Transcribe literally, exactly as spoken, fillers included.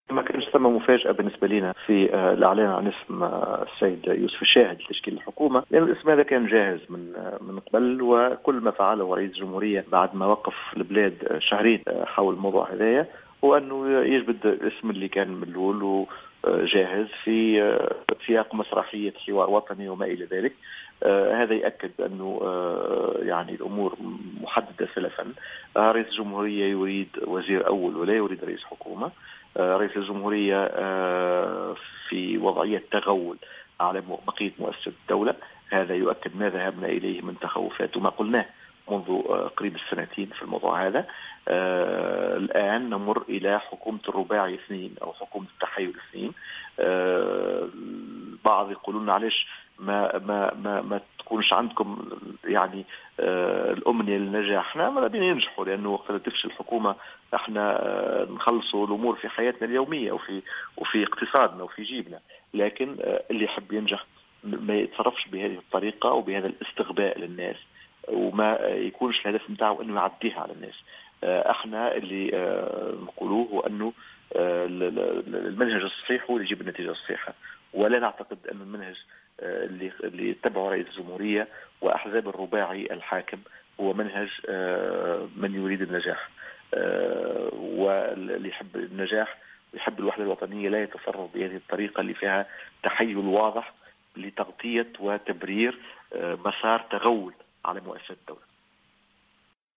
ما كانش ثم مفاجأة بالنسبة لنا في الإعلان عن اسم السيد يوسف الشاهد لتشكيل الحكومة، لأن الاسم هذا كان جاهز من من قبل، وكل ما فعله رئيس الجمهورية بعد ما وقف البلاد شهرين حول الموضوع هذايا هو أنه يجبد الاسم اللي كان ملول وجاهز في سياق مسرحية حوار وطني وما إلى ذلك. آه هذا يأكد أنه آه يعني الأمور محددة سلفا. آه رئيس الجمهورية يريد وزير أول ولا يريد رئيس حكومة. آه رئيس الجمهورية آه في وضعية تغول على بقية مؤسسات الدولة. هذا يؤكد ما ذهبنا إليه من تخوفات وما قلناه منذ آه قريب السنتين في الموضوع هذا. آه الآن نمر إلى حكومة الرباعي اثنين أو حكومة التحيل اثنين. آه البعض يقولون علاش ما ما ما ما تكونش عندكم يعني آه الأمنية للنجاح. احنا ما بدنا ننجحوا، لأنه وقت تفشل الحكومة احنا آه نخلصوا الأمور في حياتنا اليومية وفي وفي اقتصادنا وفي جيبنا. لكن آه اللي يحب ينجح ما يتصرفش بهذه الطريقة وبهذا الاستغباء للناس، وما يكونش الهدف متاعه انه يعديها على الناس. آه احنا اللي آه نقولوه هو انه آه المنهج الصحيح هو اللي يجيب النتيجة الصحيحة، ولا نعتقد أن المنهج اللي اللي يتبعه رئيس الجمهورية وأحزاب الرباعي الحاكم هو منهج من يريد النجاح. واللي يحب النجاح ويحب الوحدة الوطنية لا يتصرف بهذه الطريقة اللي فيها تحيل واضح لتغطية وتبرير مسار تغول على مؤسسات الدولة.